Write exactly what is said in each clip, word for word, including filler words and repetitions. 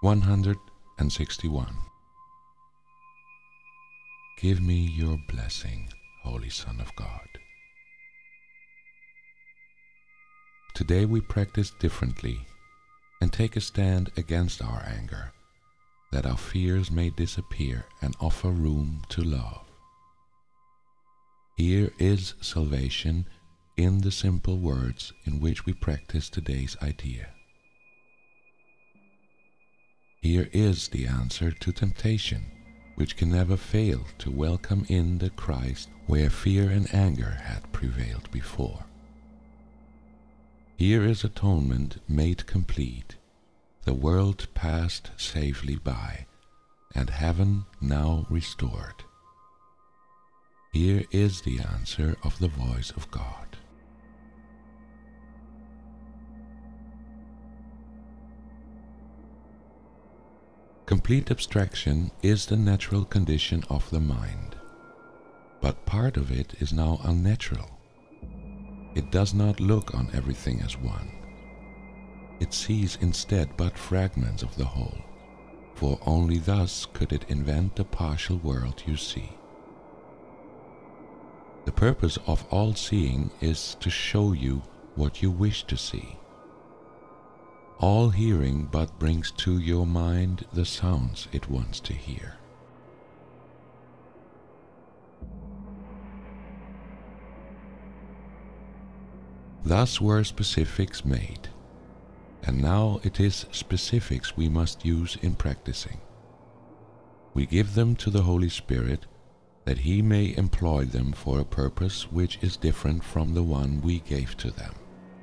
one hundred sixty-one. Give me your blessing, Holy Son of God. Today we practice differently and take a stand against our anger, that our fears may disappear and offer room to love. Here is salvation in the simple words in which we practice today's idea. Here is the answer to temptation, which can never fail to welcome in the Christ where fear and anger had prevailed before. Here is atonement made complete, the world passed safely by, and heaven now restored. Here is the answer of the voice of God. Complete abstraction is the natural condition of the mind, but part of it is now unnatural. It does not look on everything as one. It sees instead but fragments of the whole, for only thus could it invent the partial world you see. The purpose of all seeing is to show you what you wish to see. All hearing but brings to your mind the sounds it wants to hear. Thus were specifics made, and now it is specifics we must use in practicing. We give them to the Holy Spirit, that He may employ them for a purpose which is different from the one we gave to them.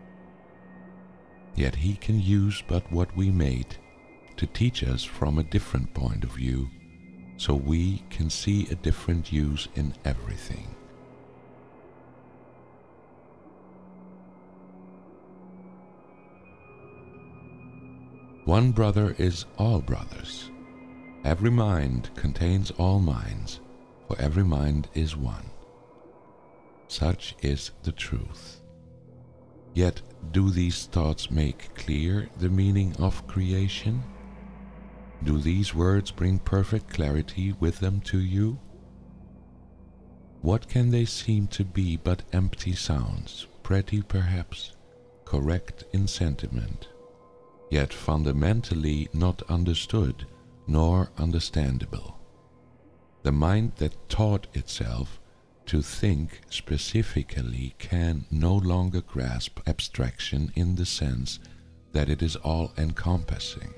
Yet He can use but what we made to teach us from a different point of view, so we can see a different use in everything. One brother is all brothers. Every mind contains all minds, for every mind is one. Such is the truth. Yet do these thoughts make clear the meaning of creation? Do these words bring perfect clarity with them to you? What can they seem to be but empty sounds, pretty perhaps, correct in sentiment, yet fundamentally not understood nor understandable? The mind that taught itself to think specifically can no longer grasp abstraction in the sense that it is all-encompassing.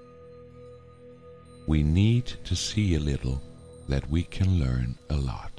We need to see a little that we can learn a lot.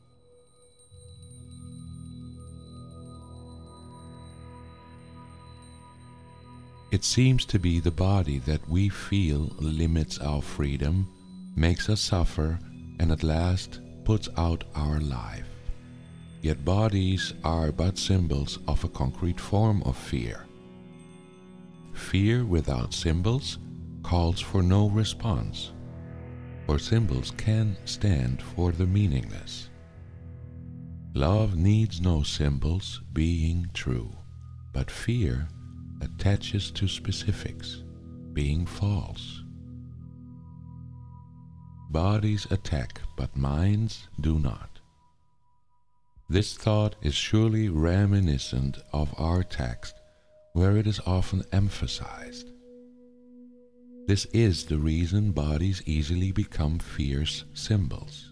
It seems to be the body that we feel limits our freedom, makes us suffer, and at last puts out our life. Yet bodies are but symbols of a concrete form of fear. Fear without symbols calls for no response, for symbols can stand for the meaningless. Love needs no symbols, being true, but fear attaches to specifics, being false. Bodies attack, but minds do not. This thought is surely reminiscent of our text, where it is often emphasized. This is the reason bodies easily become fierce symbols.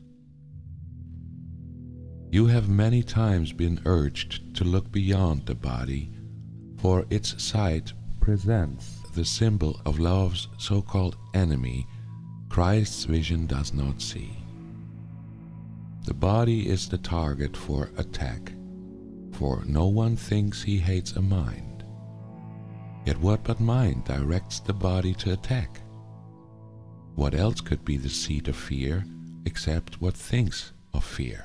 You have many times been urged to look beyond the body, for its sight presents the symbol of love's so-called enemy Christ's vision does not see. The body is the target for attack, for no one thinks he hates a mind. Yet what but mind directs the body to attack? What else could be the seat of fear except what thinks of fear?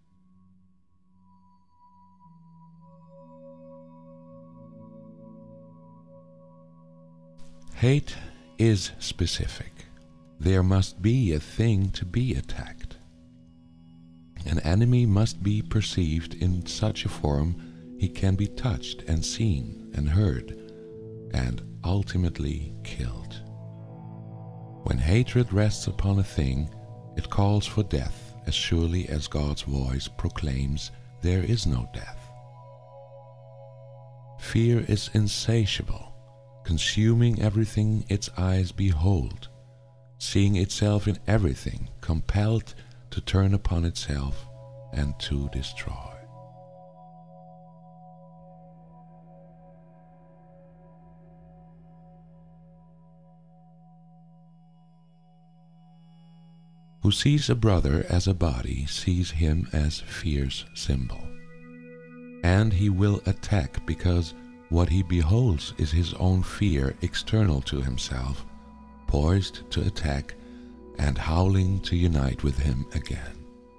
Hate is specific. There must be a thing to be attacked. An enemy must be perceived in such a form he can be touched and seen and heard, and ultimately killed. When hatred rests upon a thing, it calls for death as surely as God's voice proclaims there is no death. Fear is insatiable, consuming everything its eyes behold, seeing itself in everything, compelled to turn upon itself and to destroy. Who sees a brother as a body sees him as fear's symbol. And he will attack because what he beholds is his own fear external to himself, poised to attack and howling to unite with him again.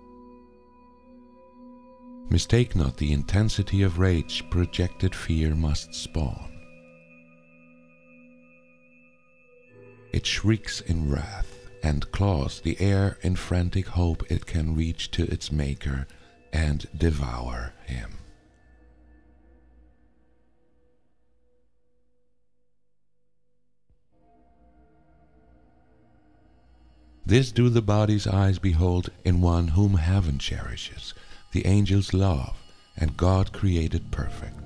Mistake not the intensity of rage projected fear must spawn. It shrieks in wrath and claws the air in frantic hope it can reach to its maker and devour him. This do the body's eyes behold in one whom heaven cherishes, the angels love, and God created perfect.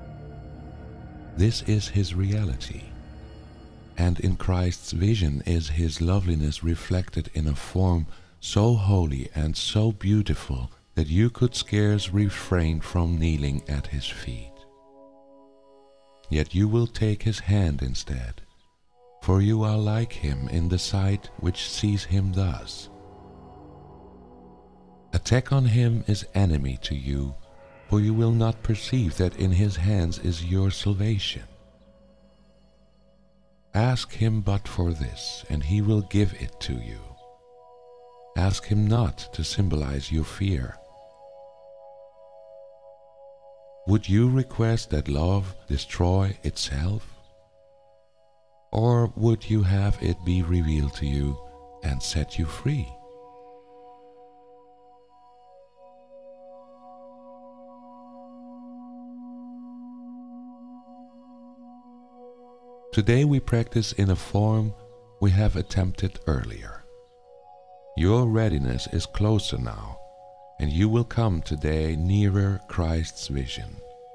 This is his reality, and in Christ's vision is his loveliness reflected in a form so holy and so beautiful that you could scarce refrain from kneeling at his feet. Yet you will take his hand instead, for you are like him in the sight which sees him thus. Attack on him is enemy to you, for you will not perceive that in his hands is your salvation. Ask him but for this, and he will give it to you. Ask him not to symbolize your fear. Would you request that love destroy itself? Or would you have it be revealed to you and set you free? Today we practice in a form we have attempted earlier. Your readiness is closer now, and you will come today nearer Christ's vision.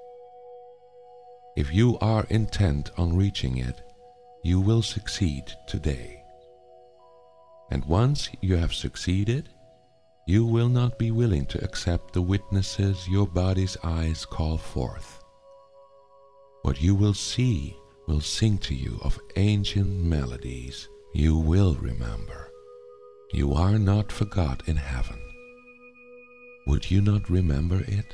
If you are intent on reaching it, you will succeed today. And once you have succeeded, you will not be willing to accept the witnesses your body's eyes call forth. What you will see will sing to you of ancient melodies you will remember. You are not forgot in heaven. Would you not remember it?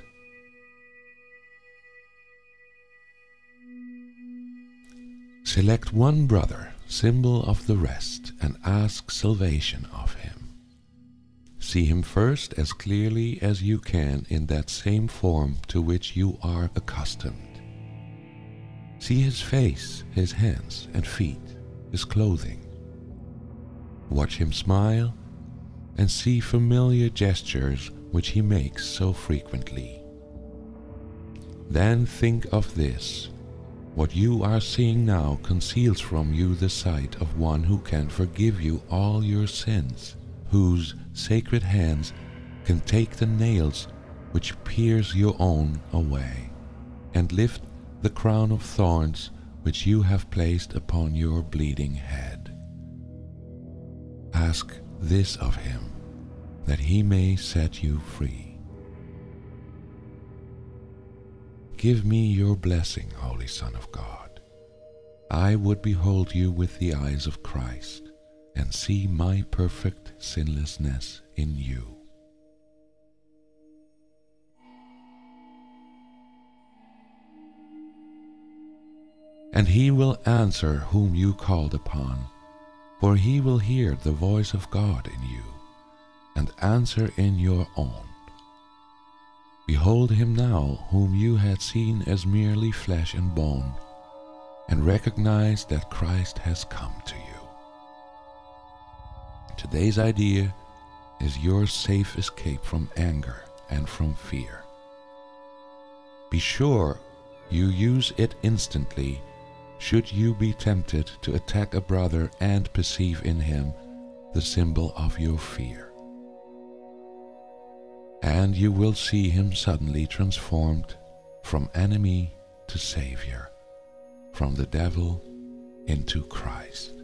Select one brother, symbol of the rest, and ask salvation of him. See him first as clearly as you can in that same form to which you are accustomed. See his face, his hands and feet, his clothing. Watch him smile and see familiar gestures which he makes so frequently. Then think of this. What you are seeing now conceals from you the sight of one who can forgive you all your sins, whose sacred hands can take the nails which pierce your own away, and lift the crown of thorns which you have placed upon your bleeding head. Ask this of him, that he may set you free. Give me your blessing, Holy Son of God. I would behold you with the eyes of Christ and see my perfect sinlessness in you. And he will answer whom you called upon, for he will hear the voice of God in you, and answer in your own. Behold him now whom you had seen as merely flesh and bone, and recognize that Christ has come to you. Today's idea is your safe escape from anger and from fear. Be sure you use it instantly should you be tempted to attack a brother and perceive in him the symbol of your fear. And you will see him suddenly transformed from enemy to Savior, from the devil into Christ.